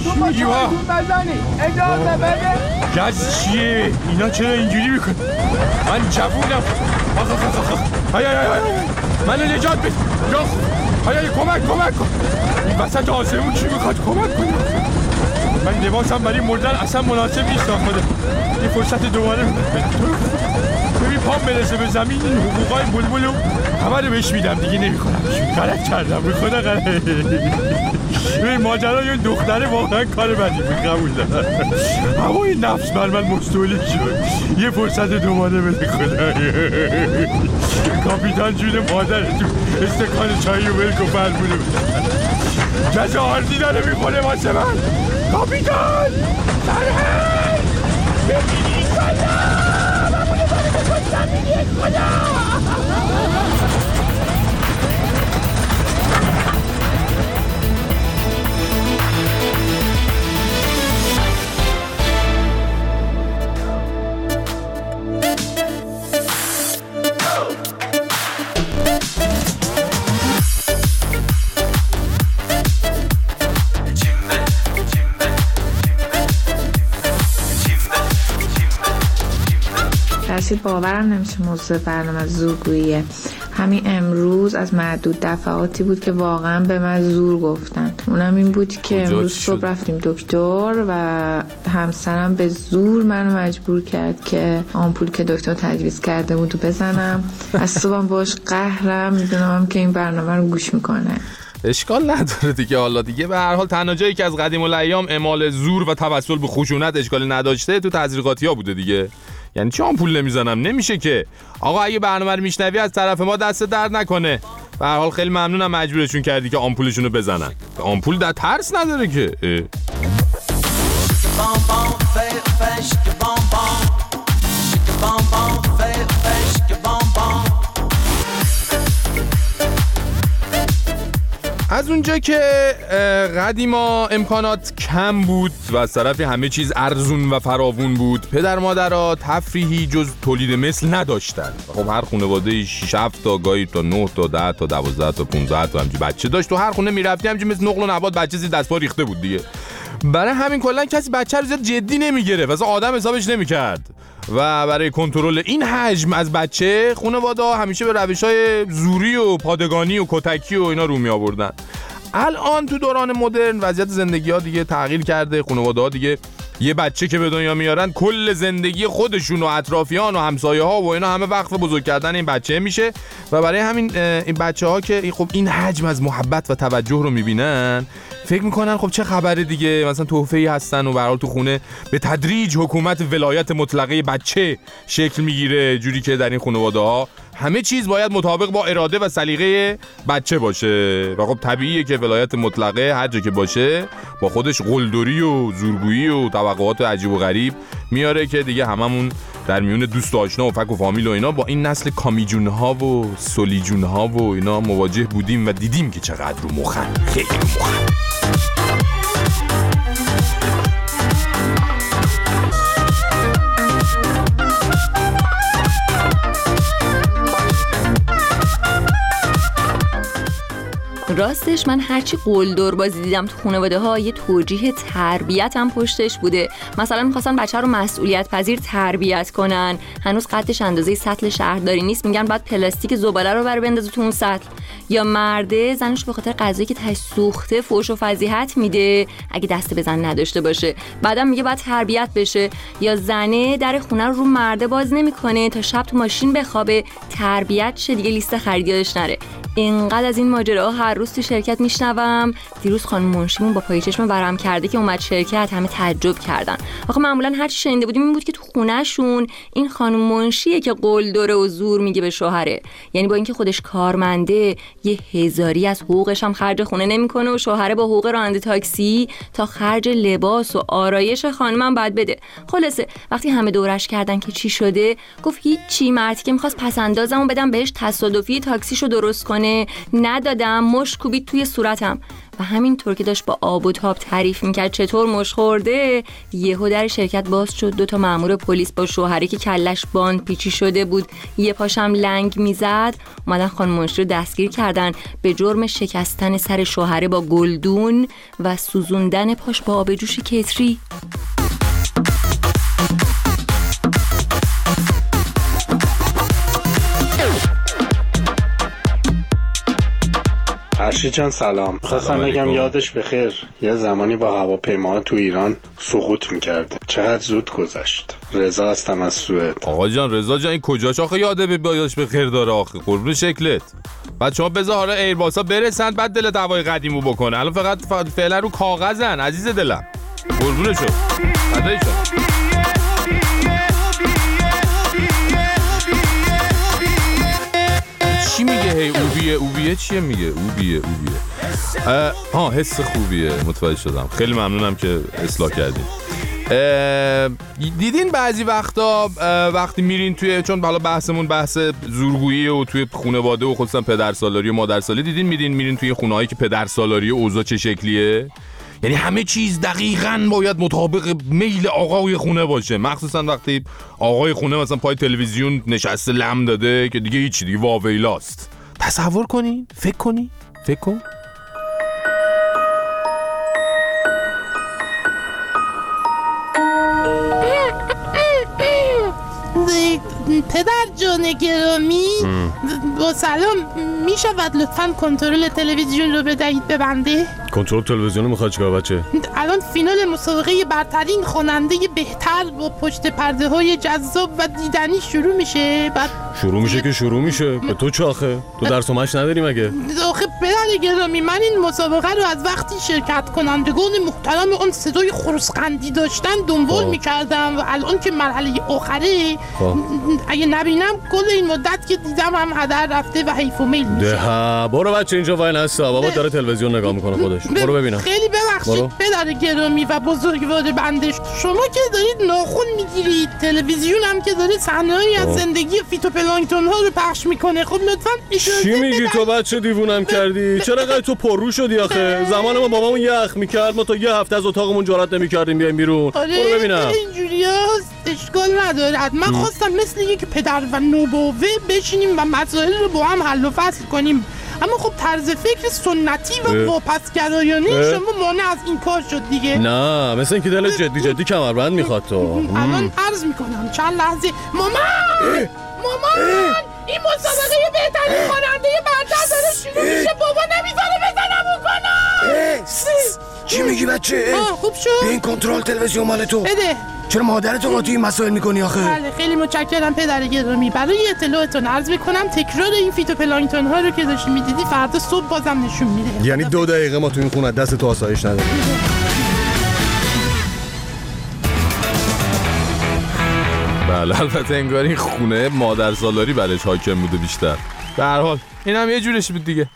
خودتون با چایتون بزنید. اجازه بده. گز چیه؟ اینا چرا اینجوری میکنه؟ من جوونم. های منو نجات بده. های کمک کن. این وسط آسمون کی میخواد کمک کنه؟ من لباسم برای مردن اصلا مناسب نیست آخه. یه فرصت دوباره ببین پام برسه به زمین این حقوقای بلبلو همه رو بهش میدم دیگه نمیکنم. غلط کردم به خدا غلط. ببین ماجرای اون دختره واقعا کار بدی بود قبول دارم. اما این نفس بر من مستولی شد. یه فرصت دوباره بده خدا. کاپیتان جون مادرتون استکان چایی و ولک و فرمونه بده. جزا آردی داره میخوره واسه من. کاپیتان سرهر ببینی خدا همونه داره بکنم ببینی خدا. رسید باورم نمیشه موضوع برنامه زورگوییه. همین امروز از معدود دفعاتی بود که واقعا به من زور گفتن. اونم این بود که امروز صبح رفتیم دکتر و همسرم به زور منو مجبور کرد که آمپول که دکتر تجویز کرده بود بزنم. از صبحم باش قهرم، میدونم که این برنامه رو گوش میکنه. اشکال نداره دیگه. حالا دیگه به هر حال تنها جایی که از قدیم الایام اعمال زور و توسل به خشونت اشکالی نداشته تو تزریقاتی‌ها بوده دیگه. یعنی چه آمپول نمیزنم؟ نمیشه که. آقا اگه برنامه رو میشنوی از طرف ما دست درد نکنه. به هر حال خیلی ممنونم مجبورشون کردی که آمپولشون رو بزنن. آمپول در ترس نداره که. از اونجا که قدیما امکانات کم بود و از طرف همه چیز ارزون و فراوون بود، پدر مادرها تفریحی جز تولید مثل نداشتن. خب هر خانواده 6 7 تا گاهی تا 9 تا 10 تا 12 تا 15 تا همچین بچه داشت و هر خونه میرفتی همچین مثل نقل و نبات بچه زیر دست پا ریخته بود دیگه. برای همین کلا کسی بچه رو زیاد جدی نمیگرفت، اصلا آدم حسابش نمیکرد و برای کنترل این حجم از بچه خانواده‌ها همیشه به روش‌های زوری و پادگانی و کتکی و اینا رو می آوردن. الان تو دوران مدرن وضعیت زندگی‌ها دیگه تغییر کرده. خانواده‌ها دیگه یه بچه که به دنیا میارن کل زندگی خودشون و اطرافیان و همسایه‌ها و اینا همه وقف بزرگ کردن این بچه میشه و برای همین این بچه‌ها که خب این حجم از محبت و توجه رو میبینن فکر میکنن خب چه خبره دیگه، مثلا تحفه‌ای هستن و به هر حال تو خونه به تدریج حکومت ولایت مطلقه بچه شکل میگیره، جوری که در این خانواده‌ها همه چیز باید مطابق با اراده و سلیقه بچه باشه و خب طبیعیه که ولایت مطلقه هر جا که باشه با خودش قلدری و زورگویی و توقعات عجیب و غریب میاره که دیگه هممون در میون دوست و آشنا و فک و فامیل و اینا با این نسل کامیجون ها و سولیجون ها و اینا مواجه بودیم و دیدیم که چقدر رو مخن، خیلی رو مخن. راستش من هرچی قلدر بازی دیدم تو خانواده ها یه توجیه تربیت هم پشتش بوده. مثلا میخواستن بچه رو مسئولیت پذیر تربیت کنن، هنوز قدش اندازه سطل شهرداری نیست، میگن بعد پلاستیک زباله رو بندازه تو اون سطل. یا مرده زنش به خاطر غذایی که تاش سوخته فحش و فضیحت میده اگه دست به زن نداشته باشه، بعدم میگه بعد تربیت بشه. یا زنه در خونه رو مرده باز نمیکنه تا شب تو ماشین بخوابه تربیت شه دیگه لیست خریدیاش نره. اینقدر از این ماجراها هر روز تو شرکت میشنوم. دیروز خانم منشیمون با پای چشم ورم کرده که اومد شرکت، همه تعجب کردن. آخه معمولا هر چی شنیده بودیم این بود که تو خونه‌شون این خانم منشیه که قول داره و زور میگه به شوهره، یعنی با اینکه خودش کارمنده یه هزاری از حقوقش هم خرج خونه نمیکنه و شوهره با حقوق راننده تاکسی تا خرج لباس و آرایش خانمم باید بده. خلاصه وقتی همه دورش کردن که چی شده گفت هیچی، مردی که می‌خواست پسندازمو بدم بهش تصادفی تاکسیشو درست کنه ندادم، مشت کوبید توی صورتم. و همینطور که داشت با آب و تاب تعریف میکرد چطور مش خورده، یهو در شرکت باز شد. 2 مأمور پلیس با شوهری که کلش باند پیچی شده بود، یه پاشم لنگ میزد، اومدن خانم منشی رو دستگیر کردن به جرم شکستن سر شوهره با گلدون و سوزوندن پاش با آب جوش کتری. فرشید جان سلام. خواستم بگم یادش بخیر یه زمانی با هواپیما تو ایران سقوط میکرده. چقدر زود گذشت. رضا هستم از سوئد. آقا جان رضا جان این کجاش آخه یاده یادش بخیر داره آخه قربون شکلت. بعد شما بذار حالا ایرباسا برسن بعد دل دعوای قدیمو بکنه. الان فقط فعلا رو کاغذن عزیز دلم. قربونشو. فدایشو. چی میگه هی اوبیه چیه میگه اوبیه حس خوبیه متوجه شدم. خیلی ممنونم که اصلاح کردین. دیدین بعضی وقتا وقتی میرین توی چون حالا بحثمون بحث زورگویی و توی خانواده و خصوصا پدرسالاری و مادرسالاری دیدین میرین توی خونه‌هایی که پدرسالاری اوضاع چه شکلیه؟ یعنی همه چیز دقیقاً باید مطابق میل آقای خونه باشه، مخصوصا وقتی آقای خونه مثلا پای تلویزیون نشسته لم داده که دیگه هیچی دیگه واویلاست. تصور کنین، فکر کن. پدر جان گرامی با سلام، می شود لطفاً کنترل تلویزیون رو بدهید به بنده؟ کنترل تلویزیون میخواد چیکار بچه؟ الان فینال مسابقه برترین خواننده بهتر با پشت پرده های جذاب و دیدنی شروع میشه. بعد شروع میشه به تو چه آخه؟ تو درس و مشق نداری مگه؟ آخه پدر گرامی من این مسابقه رو از وقتی شرکت کنندگان محترم اون صدای خرسقندی داشتن دنبال میکردم و الان که مرحله آخره اگه نبینم کل این مدت که دیدم هم هدر رفته و حیف و میل میشه. برو بچه اینجا وای نستا، بابا داره تلویزیون نگاه میکنه خودش. برو ببینم. خیلی ببخشید پدر گرامی و بزرگوار بنده، شما که دارید ناخن میگیرید، تلویزیون هم که داره صحنه‌ای از زندگی فیتوپلانکتون ها رو پخش میکنه. خب لطفاً چی میگی تو بچه دیوونم کردی؟ چرا قای تو پررو شدی آخه؟ زمان ما بابامون یخ میکرد ما تا یه هفته از اتاقمون جرئت نمیکردیم بیایم بیرون. برو ببینم. اینجوریاست اشکال نداره. من خواستم مثل یک پدر و نوباوه بشینیم و مسائل رو با هم حل و فصل کنیم، اما خب طرز فکر سنتی و واپسگرایانه شما مانع از این کار شد دیگه. نه مثل اینکه دل جدی کمربند میخواد تو. الان عرض میکنم چند لحظه. مامان این مسابقه بهترین خواننده برتر داره شروع میشه. بابا نمیذاره بزنم اون کنم. چی میگی بچه؟ خوب شد. این کنترل تلویزیون مال تو بده. چرا مادرتو با توی این مسائل میکنی آخه؟ بله خیلی متشکرم پدر گرامی. برای اطلاعتون عرض بکنم تکرار این فیتوپلانکتون ها رو که داشتی میدیدی فردا صبح بازم نشون میده. یعنی 2 دقیقه ما تو این خونه دست تو آسایش نداریم. بله البته انگار این خونه مادر سالاری برش حاکم بوده بیشتر. به هر حال این هم یه جورش بود دیگه.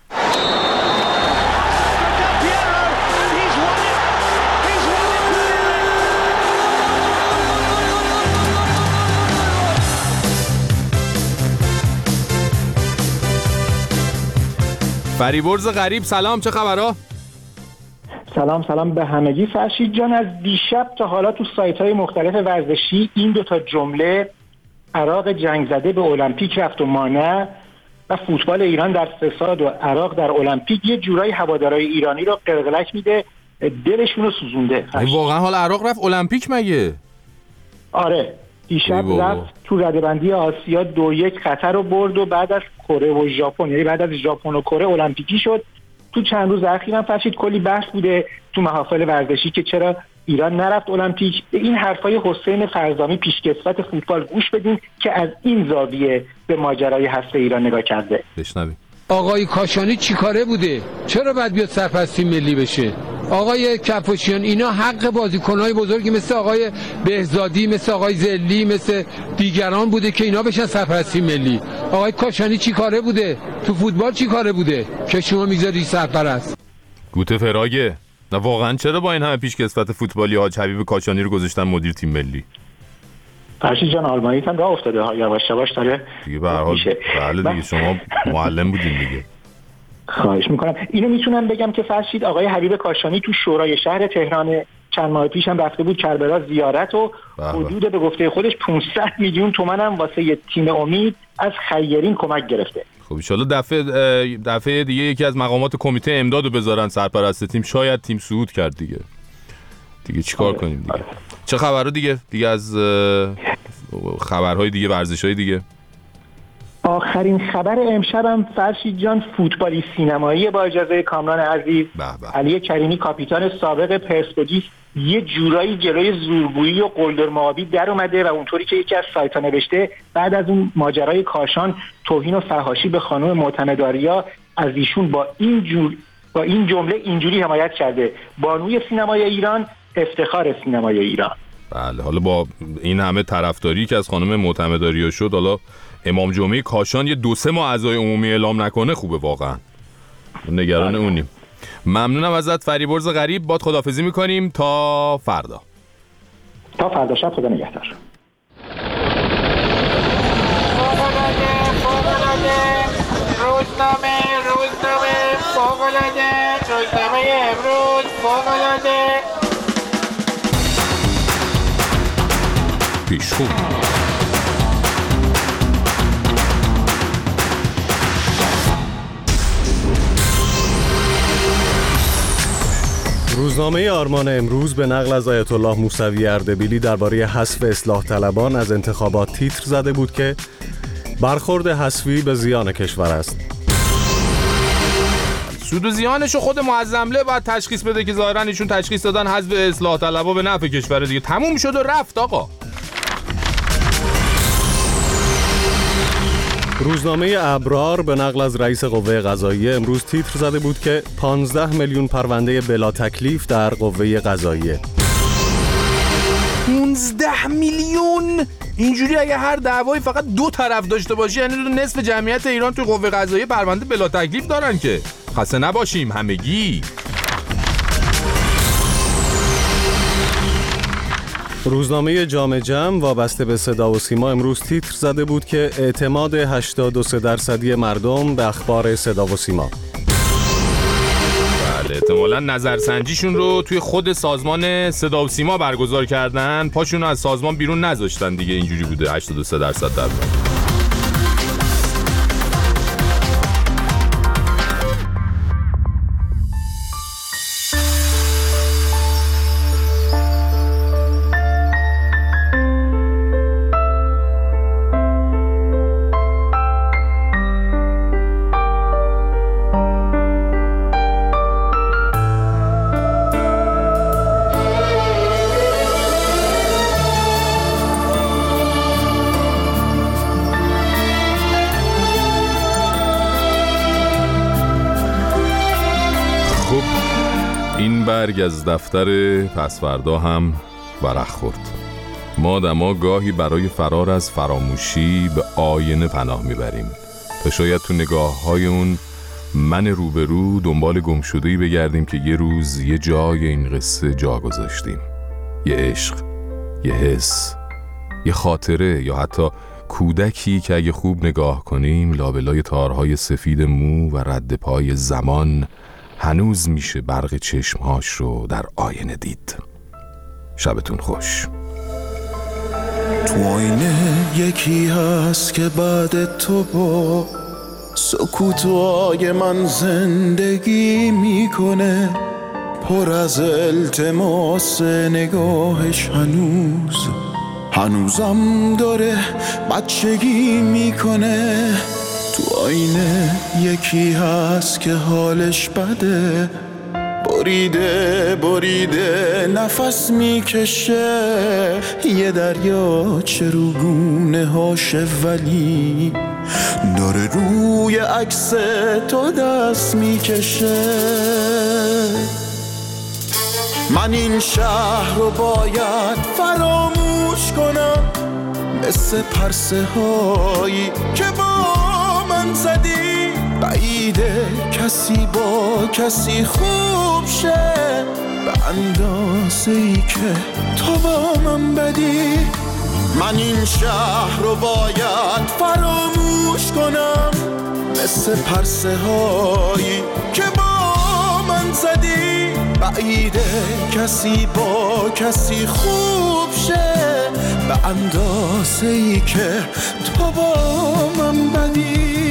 فریبرز غریب سلام، چه خبرها؟ سلام به همگی. فرشید جان از دیشب تا حالا تو سایت‌های مختلف ورزشی این 2 جمله عراق جنگ زده به المپیک رفت و مانع و فوتبال ایران در فساد و عراق در المپیک یه جورایی هوادارهای ایرانی رو قلقلک میده، دلشون رو سوزونده. واقعا حال عراق رفت المپیک مگه؟ آره دیشب رفت تو رده‌بندی آسیا 2-1 قطر رو برد و بعد از کره و ژاپن، یعنی بعد از ژاپن و کره المپیکی شد. تو چند روز اخیرا فرشید کلی بحث بوده تو محافل ورزشی که چرا ایران نرفت المپیک. به این حرفای حسین فرزامی پیشکسوت فوتبال گوش بدین که از این زاویه به ماجرای حذف ایران نگاه کرده. بشنوید. آقای کاشانی چیکاره بوده؟ چرا باید بیاد سرپرستی ملی بشه؟ آقای کفاشیان اینا حق بازیکن‌های بزرگی مثل آقای بهزادی، مثل آقای زلی، مثل دیگران بوده که اینا بشن سرپرستی ملی. آقای کاشانی چیکاره بوده؟ تو فوتبال چیکاره بوده که شما میذاری سرپرست؟ گوته فراگه. نه واقعا چرا با این همه پیشکسوت فوتبالی حاج حبیب کاشانی رو گذاشتن مدیر تیم ملی؟ فرشید جان آلمانی هم راه افتاده ها، یواش یواش داره دیگه به هر حال. بله دیگه شما معلم بودین دیگه. خواهش میکنم. اینو میتونم بگم که فرشید آقای حبیب کاشانی تو شورای شهر تهران چند ماه پیش هم رفته بود کربلا زیارت و حدود به گفته خودش 500 میلیون تومان هم واسه یه تیم امید از خیرین کمک گرفته. خب ان شاءالله دفعه دیگه یکی از مقامات کمیته امدادو بذارن سرپرست تیم، شاید تیم صعود کرد دیگه چیکار کنیم دیگه. چه خبرو دیگه از خبرهای دیگه، ورزش‌های دیگه؟ آخرین خبر امشبم فرشید جان فوتبالی سینمایی با اجازه کامران عزیز. علی کریمی کاپیتان سابق پرسپولیس یه جورایی جلوی زورگویی و قلدر معابی در اومده و اونطوری که یکی از سایت‌ها نوشته بعد از اون ماجرای کاشان توهین و فحاشی به خانم معتمدآریا از ایشون با این جمله اینجوری حمایت کرده: بانوی سینمای ایران، افتخار سینمای ایران. بله، حالا با این همه طرفداری که از خانم معتمدآریا شد، حالا امام جمعه کاشان یه 2-3 ماه اعضای عمومی اعلام نکنه خوبه واقعا. نگران اونیم. ممنونم ازت فریبرز غریب. باد خداحافظی میکنیم تا فردا. تا فردا شب، خدا نگهدار. روزنامه فوق‌العاده، روزنامه امروز فوق‌العاده. پیشخو روزنامه آرمان امروز به نقل از آیت الله موسوی اردبیلی درباره حذف اصلاح طلبان از انتخابات تیتر زده بود که برخورد حذفی به زیان کشور است. سود و زیانشو خود معظمله باید تشخیص بده که ظاهرا ایشون تشخیص دادن حذف اصلاح طلبا به نفع کشور دیگه. تموم شد و رفت آقا. روزنامه ابرار به نقل از رئیس قوه قضاییه امروز تیتر زده بود که 15 میلیون پرونده بلا تکلیف در قوه قضاییه. 15 میلیون؟ اینجوری اگه هر دعوایی فقط 2 طرف داشته باشه یعنی نصف جمعیت ایران توی قوه قضاییه پرونده بلا تکلیف دارن که. خسته نباشیم همگی. روزنامه جام جم وابسته به صدا و سیما امروز تیتر زده بود که اعتماد 83% مردم به اخبار صدا و سیما. بله، احتمالاً نظرسنجیشون رو توی خود سازمان صدا و سیما برگزار کردن، پاشون رو از سازمان بیرون نذاشتن دیگه. اینجوری بوده 83% در برگ از دفتر پسفردا هم ورق خورد. ما آدما گاهی برای فرار از فراموشی به آینه پناه میبریم تا شاید تو نگاه‌های اون من روبرو دنبال گمشده‌ای بگردیم که یه روز یه جای این قصه جا گذاشتیم. یه عشق، یه حس، یه خاطره، یا حتی کودکی که اگه خوب نگاه کنیم لابلای تارهای سفید مو و رد پای زمان هنوز میشه برق چشمهاش رو در آینه دید. شبتون خوش. تو آینه یکی هست که بعد تو با سکوتای من زندگی میکنه، پر از التماس نگاهش هنوزم داره بچگی میکنه. تو آینه یکی هست که حالش بده، بریده نفس میکشه، یه دریا چروگونه هاشه ولی داره روی عکس تو دست میکشه. من این شهر رو باید فراموش کنم، مثل پرسه هایی که با من زدی. بعیده کسی با کسی خوب شه به اندازه‌ای که تو با من بدی. من این شهر رو باید فراموش کنم، مثل پرسه هایی که با من زدی. بعیده کسی با کسی خوب شه به اندازه‌ای که تو با من بدی.